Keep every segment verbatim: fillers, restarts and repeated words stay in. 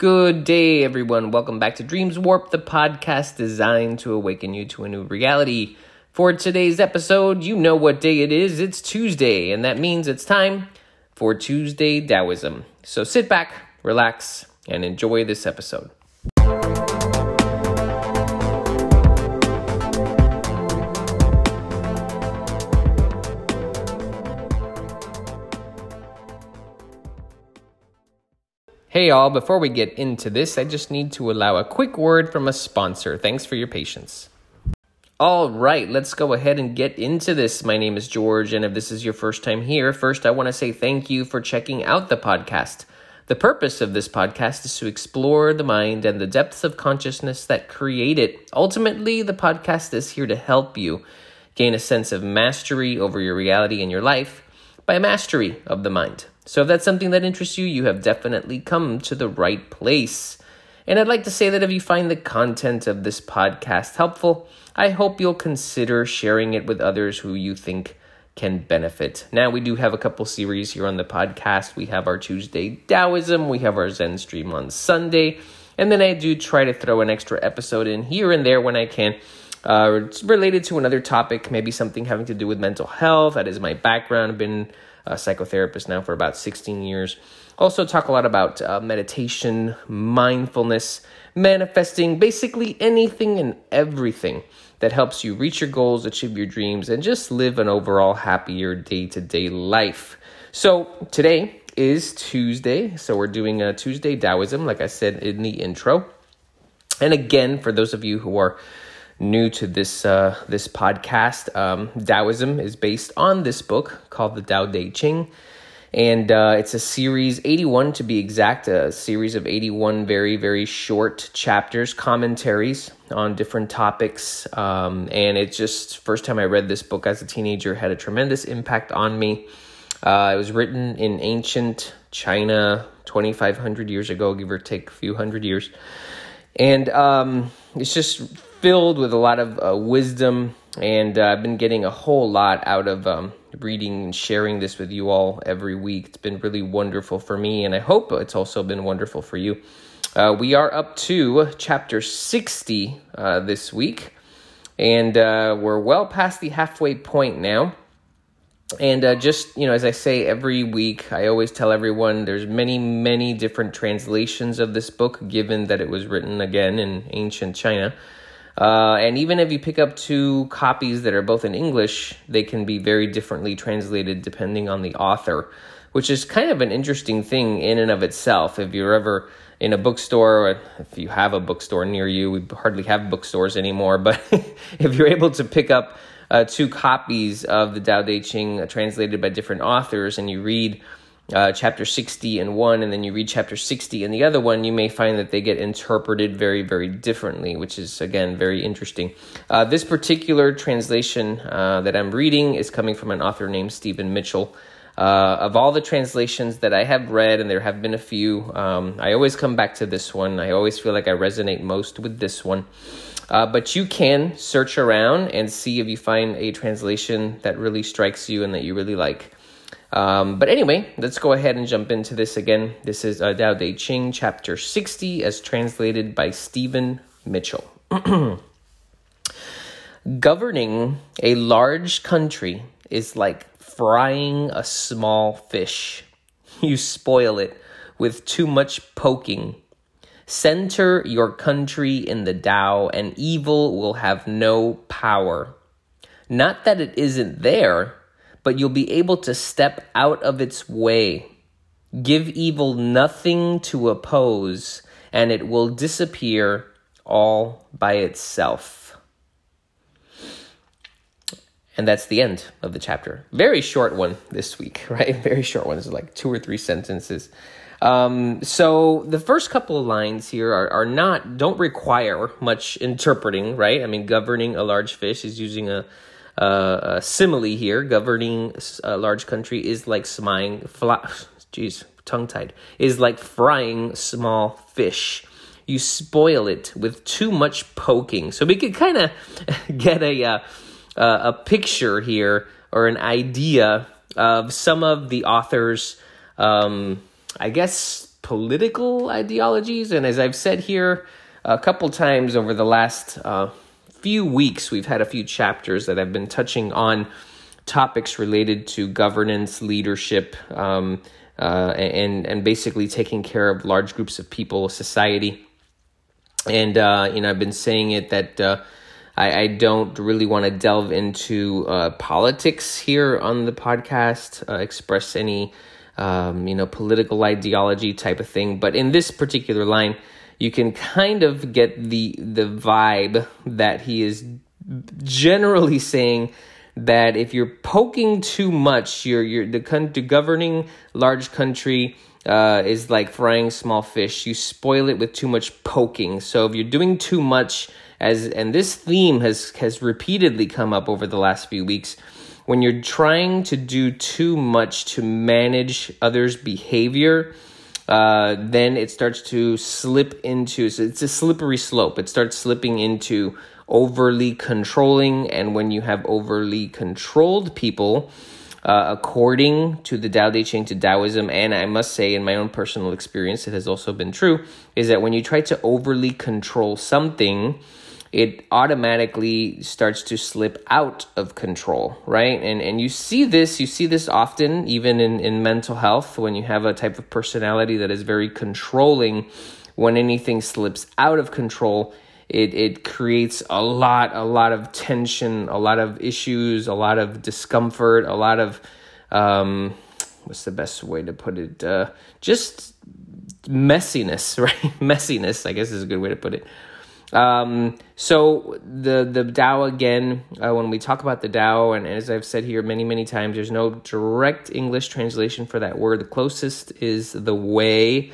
Good day, everyone. Welcome back to Dreams Warp, the podcast designed to awaken you to a new reality. For today's episode, you know what day it is. It's Tuesday, and that means it's time for Tuesday Taoism. So sit back, relax, and enjoy this episode. Hey all, before we get into this, I just need to allow a quick word from a sponsor. Thanks for your patience. All right, let's go ahead and get into this. My name is George, and if this is your first time here, first I want to say thank you for checking out the podcast. The purpose of this podcast is to explore the mind and the depths of consciousness that create it. Ultimately, the podcast is here to help you gain a sense of mastery over your reality and your life by mastery of the mind. So if that's something that interests you, you have definitely come to the right place. And I'd like to say that if you find the content of this podcast helpful, I hope you'll consider sharing it with others who you think can benefit. Now, we do have a couple series here on the podcast. We have our Tuesday Taoism, we have our Zen stream on Sunday, and then I do try to throw an extra episode in here and there when I can. Uh, it's related to another topic, maybe something having to do with mental health. That is my background. I've been a psychotherapist now for about sixteen years. Also talk a lot about uh, meditation, mindfulness, manifesting, basically anything and everything that helps you reach your goals, achieve your dreams, and just live an overall happier day-to-day life. So today is Tuesday, so we're doing a Tuesday Taoism, like I said in the intro. And again, for those of you who are new to this uh, this podcast, um, Taoism is based on this book called the Tao Te Ching, and uh, it's a series, eighty-one to be exact, a series of eighty-one very, very short chapters, commentaries on different topics, um, and it's just, first time I read this book as a teenager, had a tremendous impact on me. Uh, it was written in ancient China, twenty-five hundred years ago, give or take a few hundred years, and um, it's just filled with a lot of uh, wisdom, and uh, I've been getting a whole lot out of um, reading and sharing this with you all every week. It's been really wonderful for me, and I hope it's also been wonderful for you. Uh, we are up to chapter sixty uh, this week, and uh, we're well past the halfway point now. And uh, just, you know, as I say every week, I always tell everyone there's many, many different translations of this book, given that it was written, again, in ancient China. Uh, and even if you pick up two copies that are both in English, they can be very differently translated depending on the author, which is kind of an interesting thing in and of itself. If you're ever in a bookstore, or if you have a bookstore near you, we hardly have bookstores anymore, but if you're able to pick up uh, two copies of the Tao Te Ching uh, translated by different authors, and you read Uh, chapter sixty in one, and then you read chapter sixty in the other one, you may find that they get interpreted very, very differently, which is, again, very interesting. Uh, this particular translation uh, that I'm reading is coming from an author named Stephen Mitchell. Uh, of all the translations that I have read, and there have been a few, um, I always come back to this one. I always feel like I resonate most with this one. Uh, but you can search around and see if you find a translation that really strikes you and that you really like. Um, but anyway, let's go ahead and jump into this again. This is uh, Tao Te Ching, chapter sixty, as translated by Stephen Mitchell. Governing a large country is like frying a small fish. You spoil it with too much poking. Center your country in the Tao, and evil will have no power. Not that it isn't there, but you'll be able to step out of its way. Give evil nothing to oppose, and it will disappear all by itself. And that's the end of the chapter. Very short one this week, right? Very short one. It's like two or three sentences. Um, so the first couple of lines here are, are not, don't require much interpreting, right? I mean, governing a large fish is using a Uh, a simile here. Governing a large country is like smying, fly, geez, tongue-tied, is like frying small fish. You spoil it with too much poking. So we could kind of get a, uh, uh, a picture here, or an idea of some of the author's, um, I guess, political ideologies. And as I've said here a couple times over the last uh, few weeks, we've had a few chapters that have been touching on topics related to governance, leadership, um, uh, and and basically taking care of large groups of people, society. And uh, you know, I've been saying it that uh, I, I don't really want to delve into uh, politics here on the podcast, uh, express any um, you know political ideology type of thing. But in this particular line, you can kind of get the the vibe that he is generally saying that if you're poking too much, you're you're the, the governing large country uh, is like frying small fish. You spoil it with too much poking. So if you're doing too much, as and this theme has has repeatedly come up over the last few weeks, when you're trying to do too much to manage others' behavior, uh, then it starts to slip into. So it's a slippery slope. It starts slipping into overly controlling, and when you have overly controlled people, uh, according to the Tao Te Ching, to Taoism, and I must say in my own personal experience, it has also been true, is that when you try to overly control something, it automatically starts to slip out of control, right? And and you see this, you see this often, even in, in mental health, when you have a type of personality that is very controlling. When anything slips out of control, It it creates a lot, a lot of tension, a lot of issues, a lot of discomfort, a lot of, um, what's the best way to put it? Uh, just messiness, right? Messiness, I guess is a good way to put it. Um, so the, the Tao, again, uh, when we talk about the Tao, and as I've said here many, many times, there's no direct English translation for that word. The closest is the way.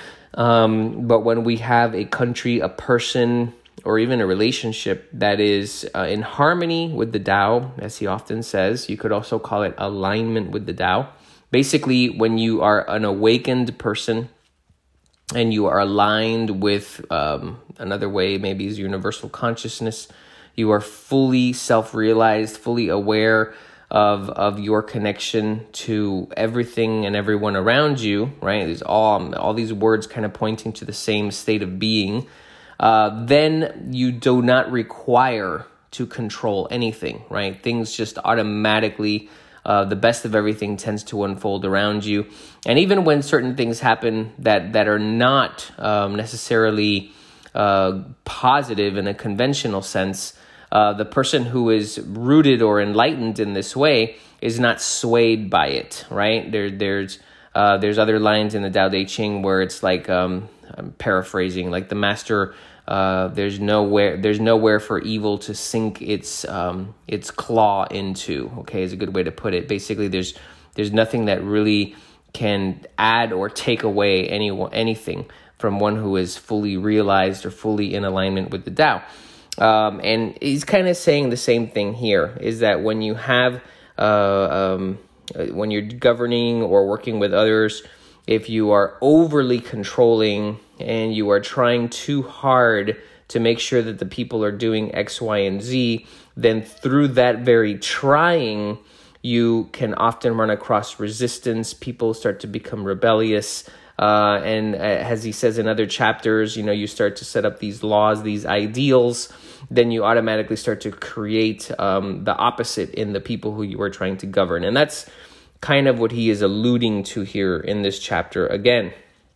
Um, but when we have a country, a person, or even a relationship that is uh, in harmony with the Tao, as he often says, you could also call it alignment with the Tao. Basically, when you are an awakened person and you are aligned with um, another way, maybe is universal consciousness, you are fully self-realized, fully aware of of your connection to everything and everyone around you, right? There's all, all these words kind of pointing to the same state of being. Uh, then you do not require to control anything, right? Things just automatically, uh, the best of everything tends to unfold around you. And even when certain things happen that, that are not um, necessarily uh, positive in a conventional sense, uh, the person who is rooted or enlightened in this way is not swayed by it, right? There, there's uh, there's other lines in the Tao Te Ching where it's like, um, I'm paraphrasing, like the master, uh, there's nowhere, there's nowhere for evil to sink its, um, its claw into. Okay, is a good way to put it. Basically, there's, there's nothing that really can add or take away any anything from one who is fully realized or fully in alignment with the Tao. Um, and he's kind of saying the same thing here, is that when you have, uh, um, when you're governing or working with others, if you are overly controlling and you are trying too hard to make sure that the people are doing X, Y, and Z, then through that very trying, you can often run across resistance. People start to become rebellious. Uh, and uh, as he says in other chapters, you know, you start to set up these laws, these ideals, then you automatically start to create um, the opposite in the people who you are trying to govern. And that's kind of what he is alluding to here in this chapter again.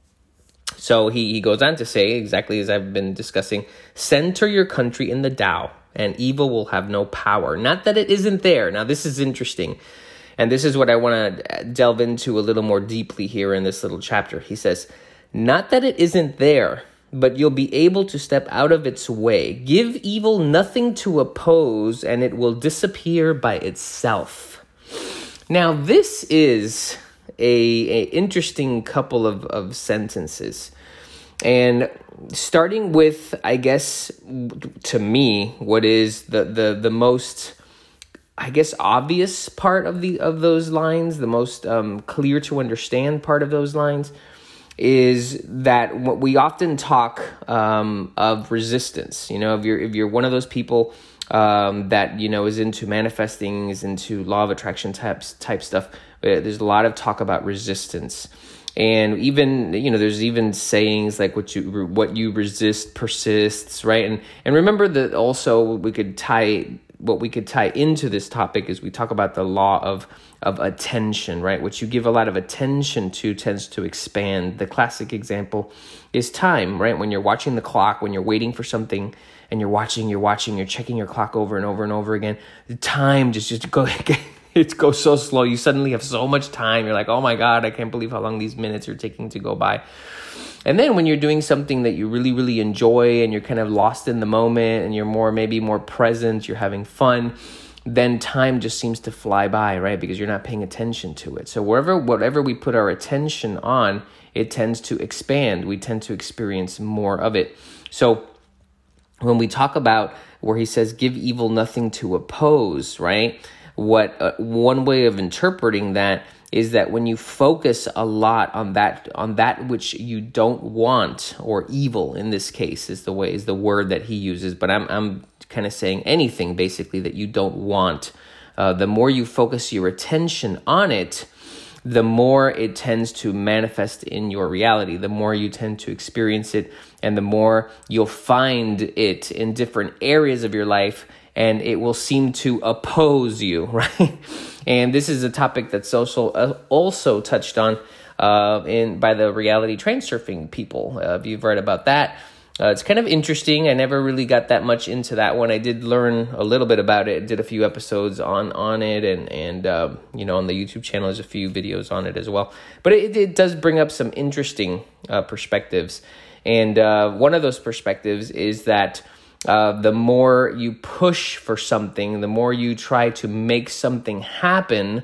So he, he goes on to say, exactly as I've been discussing, center your country in the Tao, and evil will have no power. Not that it isn't there. Now, this is interesting. And this is what I want to delve into a little more deeply here in this little chapter. He says, not that it isn't there, but you'll be able to step out of its way. Give evil nothing to oppose, and it will disappear by itself. Now, this is a, a interesting couple of, of sentences. And starting with, I guess, to me, what is the, the, the most, I guess, obvious part of the of those lines, the most um, clear to understand part of those lines, is that what we often talk um, of resistance. You know, if you're if you're one of those people um, that, you know, is into manifesting, is into law of attraction types type stuff, there's a lot of talk about resistance. And even, you know, there's even sayings like what you what you resist persists, right? And and remember that also we could tie what we could tie into this topic is we talk about the law of of attention, right? What you give a lot of attention to tends to expand. The classic example is time, right? When you're watching the clock, when you're waiting for something and you're watching, you're watching, you're checking your clock over and over and over again, the time just just go it goes so slow. You suddenly have so much time. You're like, oh my God, I can't believe how long these minutes are taking to go by. And then when you're doing something that you really, really enjoy and you're kind of lost in the moment and you're more, maybe more present, you're having fun, then time just seems to fly by, right? Because you're not paying attention to it. So wherever, whatever we put our attention on, it tends to expand. We tend to experience more of it. So when we talk about where he says, give evil nothing to oppose, right? What uh, one way of interpreting that is that when you focus a lot on that on that which you don't want, or evil in this case is the way is the word that he uses, but I'm I'm kind of saying anything basically that you don't want. Uh, the more you focus your attention on it, the more it tends to manifest in your reality, the more you tend to experience it, and the more you'll find it in different areas of your life, and it will seem to oppose you, right? And this is a topic that's also uh, also touched on uh, in by the reality transurfing people. Uh, if you've read about that, uh, it's kind of interesting. I never really got that much into that one. I did learn a little bit about it. Did a few episodes on on it, and and uh, you know, on the YouTube channel, there's a few videos on it as well. But it, it does bring up some interesting uh, perspectives, and uh, one of those perspectives is that Uh, the more you push for something, the more you try to make something happen,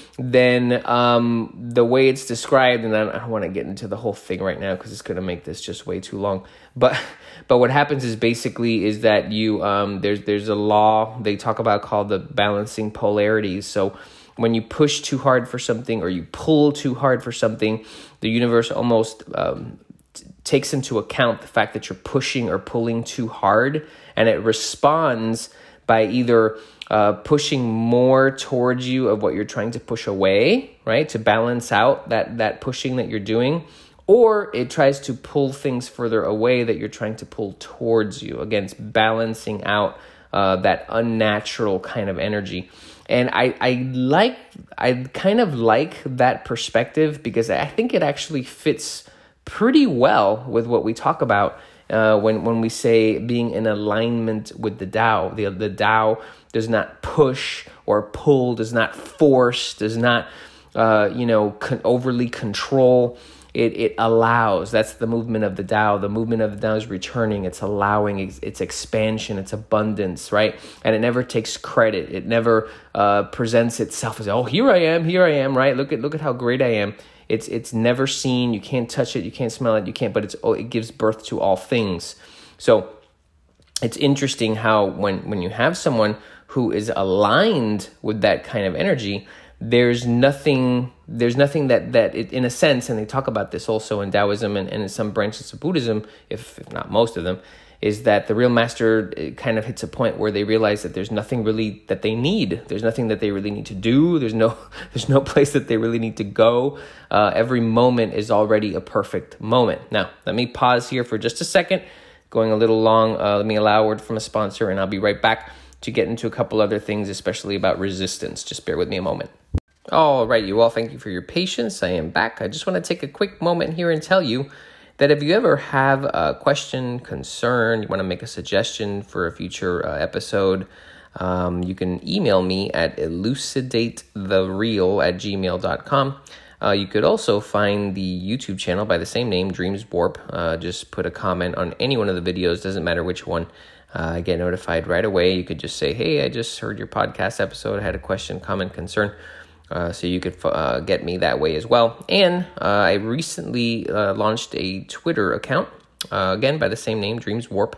then um, the way it's described, and I don't, I don't want to get into the whole thing right now because it's going to make this just way too long. But but what happens is basically is that you um, there's there's a law they talk about called the balancing polarities. So when you push too hard for something or you pull too hard for something, the universe almost um, takes into account the fact that you're pushing or pulling too hard, and it responds by either uh, pushing more towards you of what you're trying to push away, right, to balance out that that pushing that you're doing, or it tries to pull things further away that you're trying to pull towards you. Again, it's balancing out uh, that unnatural kind of energy. And I, I like, I kind of like that perspective because I think it actually fits pretty well with what we talk about uh, when when we say being in alignment with the Tao. The the Tao does not push or pull, does not force, does not uh, you know con- overly control. It it allows. That's the movement of the Tao. The movement of the Tao is returning. It's allowing. It's, it's expansion. It's abundance, right? And it never takes credit. It never uh, presents itself as, oh, here I am, here I am, right? Look at look at how great I am. It's it's never seen. You can't touch it. You can't smell it. You can't. But it's oh, it gives birth to all things. So it's interesting how when when you have someone who is aligned with that kind of energy, there's nothing. There's nothing that that it, in a sense, and they talk about this also in Taoism and, and in some branches of Buddhism, if if not most of them, is that the real master kind of hits a point where they realize that there's nothing really that they need. There's nothing that they really need to do. There's no there's no place that they really need to go. Uh, every moment is already a perfect moment. Now, let me pause here for just a second, going a little long. Uh, let me allow a word from a sponsor, and I'll be right back to get into a couple other things, especially about resistance. Just bear with me a moment. All right, you all, thank you for your patience. I am back. I just want to take a quick moment here and tell you that if you ever have a question, concern, you want to make a suggestion for a future uh, episode, um, you can email me at elucidatethereal at gmail dot com. Uh, you could also find the YouTube channel by the same name, Dreams Warp. Uh, just put a comment on any one of the videos, doesn't matter which one. Uh, I get notified right away. You could just say, hey, I just heard your podcast episode, I had a question, comment, concern. Uh, so you could uh, get me that way as well. And uh, I recently uh, launched a Twitter account, uh, again, by the same name, Dreams Warp.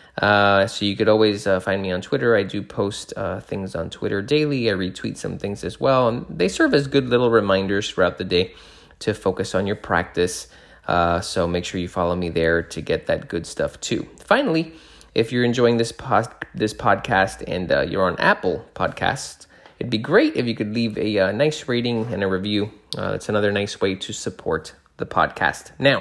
Uh, so you could always uh, find me on Twitter. I do post uh, things on Twitter daily. I retweet some things as well. And they serve as good little reminders throughout the day to focus on your practice. Uh, so make sure you follow me there to get that good stuff too. Finally, if you're enjoying this, pod- this podcast and uh, you're on Apple Podcasts, it'd be great if you could leave a uh, nice rating and a review. Uh, it's another nice way to support the podcast. Now,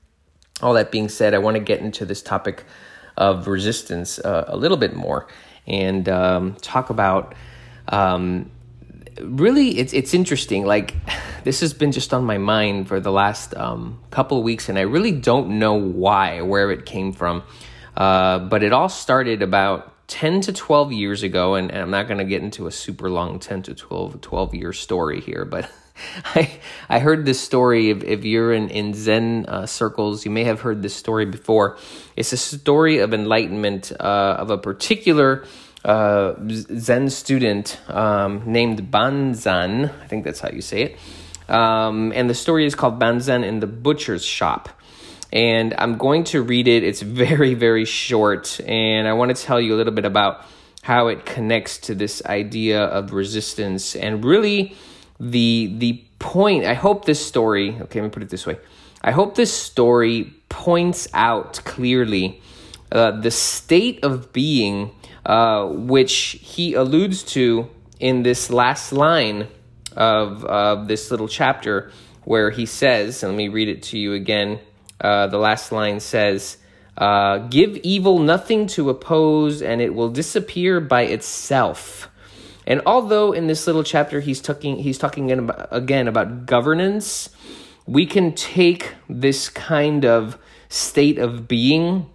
all that being said, I want to get into this topic of resistance uh, a little bit more and um, talk about um, really it's it's interesting. Like, this has been just on my mind for the last um, couple of weeks, and I really don't know why, where it came from. Uh, but it all started about ten to twelve years ago, and, and I'm not going to get into a super long ten to twelve, twelve year story here, but I I heard this story. If, if you're in, in Zen uh, circles, you may have heard this story before. It's a story of enlightenment uh, of a particular uh, Zen student um, named Banzan. I think that's how you say it. Um, and the story is called Banzan in the Butcher's Shop. And I'm going to read it. It's very, very short. And I want to tell you a little bit about how it connects to this idea of resistance. And really, the the point, I hope this story, okay, let me put it this way. I hope this story points out clearly uh, the state of being uh, which he alludes to in this last line of, of this little chapter, where he says, and let me read it to you again. Uh, the last line says, uh, give evil nothing to oppose, and it will disappear by itself. And although in this little chapter he's talking, he's talking about, again about governance, we can take this kind of state of being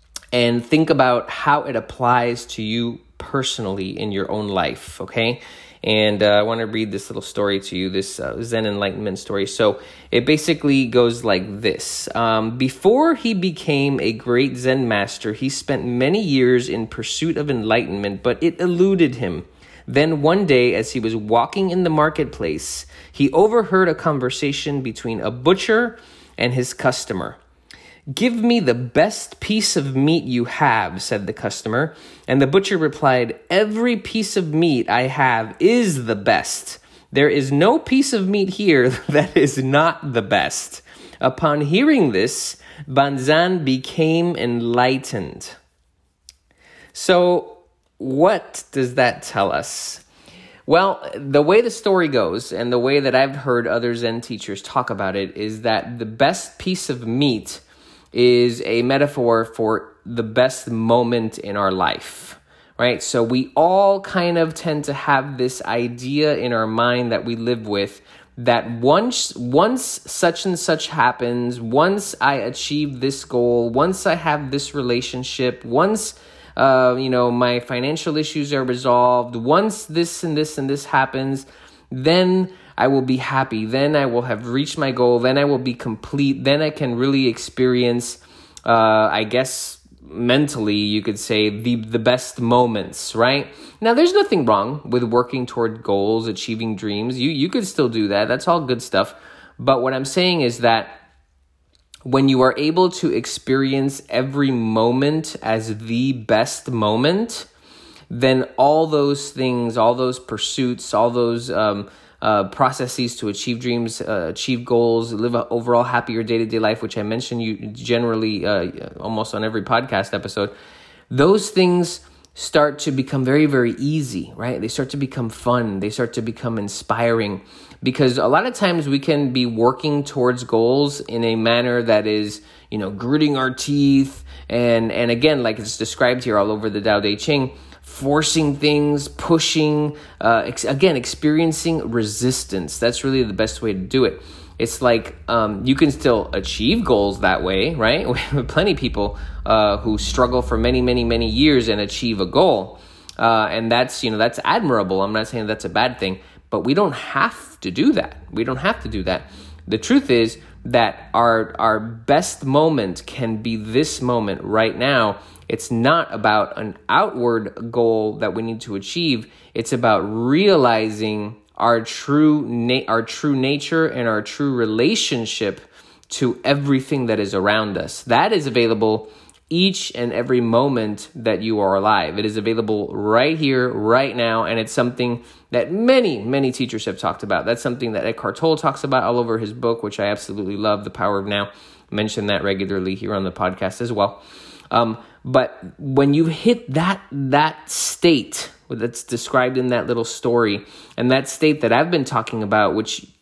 and think about how it applies to you personally in your own life, okay? And uh, I want to read this little story to you, this uh, Zen enlightenment story. So it basically goes like this. Um, before he became a great Zen master, he spent many years in pursuit of enlightenment, but it eluded him. Then one day, as he was walking in the marketplace, he overheard a conversation between a butcher and his customer. Give me the best piece of meat you have, said the customer. And the butcher replied, every piece of meat I have is the best. There is no piece of meat here that is not the best. Upon hearing this, Banzan became enlightened. So, what does that tell us? Well, the way the story goes, and the way that I've heard other Zen teachers talk about it, is that the best piece of meat is a metaphor for the best moment in our life, right? So we all kind of tend to have this idea in our mind that we live with, that once once such and such happens, once I achieve this goal, once I have this relationship, once uh, you know my financial issues are resolved, once this and this and this happens, then I will be happy. Then I will have reached my goal. Then I will be complete. Then I can really experience, uh, I guess, mentally, you could say, the, the best moments, right? Now, there's nothing wrong with working toward goals, achieving dreams. You, you could still do that. That's all good stuff. But what I'm saying is that when you are able to experience every moment as the best moment, then all those things, all those pursuits, all those um, uh, processes to achieve dreams, uh, achieve goals, live an overall happier day-to-day life, which I mention you generally uh, almost on every podcast episode, those things start to become very, very easy, right? They start to become fun. They start to become inspiring, because a lot of times we can be working towards goals in a manner that is, you know, gritting our teeth. And, and again, like it's described here all over the Tao Te Ching, forcing things, pushing, uh, ex- again, experiencing resistance. That's really the best way to do it. It's like um, you can still achieve goals that way, right? We have plenty of people uh, who struggle for many, many, many years and achieve a goal. Uh, and that's, you know, that's admirable. I'm not saying that's a bad thing, but we don't have to do that. We don't have to do that. The truth is that our our best moment can be this moment right now. It's not about an outward goal that we need to achieve. It's about realizing our true na- our true nature and our true relationship to everything that is around us. That is available each and every moment that you are alive. It is available right here, right now, and it's something that many, many teachers have talked about. That's something that Eckhart Tolle talks about all over his book, which I absolutely love, The Power of Now. I mention that regularly here on the podcast as well. Um, but when you hit that that state that's described in that little story, and that state that I've been talking about, which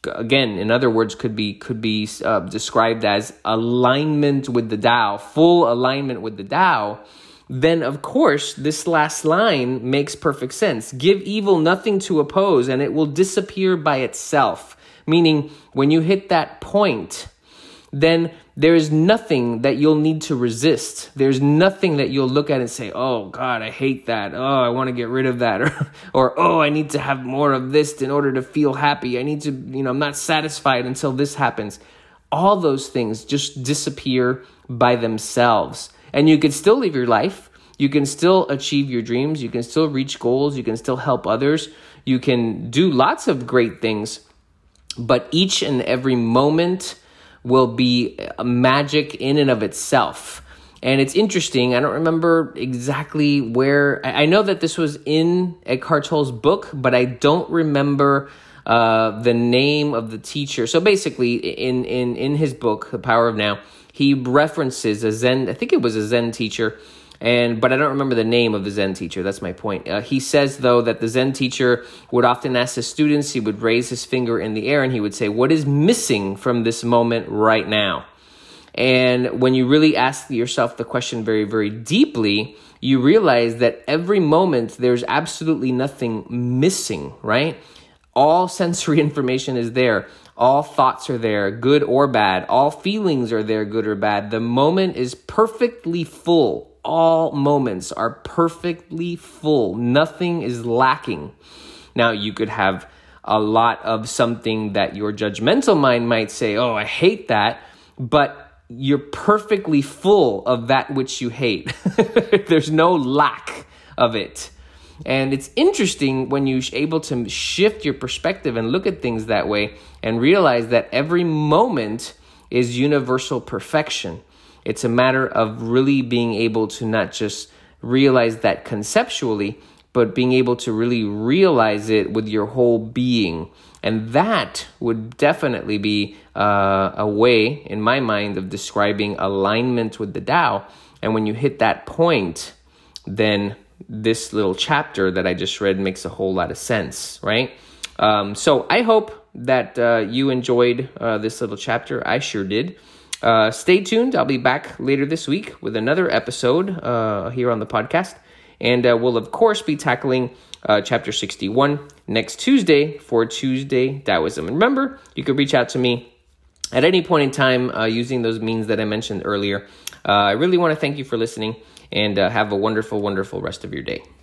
again, in other words, could be could be uh, described as alignment with the Tao, full alignment with the Tao, then of course this last line makes perfect sense. Give evil nothing to oppose, and it will disappear by itself. Meaning, when you hit that point, then there is nothing that you'll need to resist. There's nothing that you'll look at and say, oh, God, I hate that. Oh, I want to get rid of that. Or, or, oh, I need to have more of this in order to feel happy. I need to, you know, I'm not satisfied until this happens. All those things just disappear by themselves. And you can still live your life. You can still achieve your dreams. You can still reach goals. You can still help others. You can do lots of great things. But each and every moment will be a magic in and of itself. And it's interesting. I don't remember exactly where. I know that this was in Eckhart Tolle's book, but I don't remember uh, the name of the teacher. So basically, in, in, in his book, The Power of Now, he references a Zen, I think it was a Zen teacher, and but I don't remember the name of the Zen teacher. That's my point. Uh, he says, though, that the Zen teacher would often ask his students, he would raise his finger in the air and he would say, what is missing from this moment right now? And when you really ask yourself the question very, very deeply, you realize that every moment there's absolutely nothing missing, right? All sensory information is there. All thoughts are there, good or bad. All feelings are there, good or bad. The moment is perfectly full. All moments are perfectly full. Nothing is lacking. Now, you could have a lot of something that your judgmental mind might say, oh, I hate that, but you're perfectly full of that which you hate. There's no lack of it. And it's interesting when you're able to shift your perspective and look at things that way and realize that every moment is universal perfection. It's a matter of really being able to not just realize that conceptually, but being able to really realize it with your whole being. And that would definitely be uh, a way, in my mind, of describing alignment with the Tao. And when you hit that point, then this little chapter that I just read makes a whole lot of sense, right? Um, so I hope that uh, you enjoyed uh, this little chapter. I sure did. Uh, stay tuned. I'll be back later this week with another episode uh, here on the podcast. And uh, we'll, of course, be tackling uh, chapter sixty-one next Tuesday for Tuesday Taoism. And remember, you can reach out to me at any point in time uh, using those means that I mentioned earlier. Uh, I really want to thank you for listening and uh, have a wonderful, wonderful rest of your day.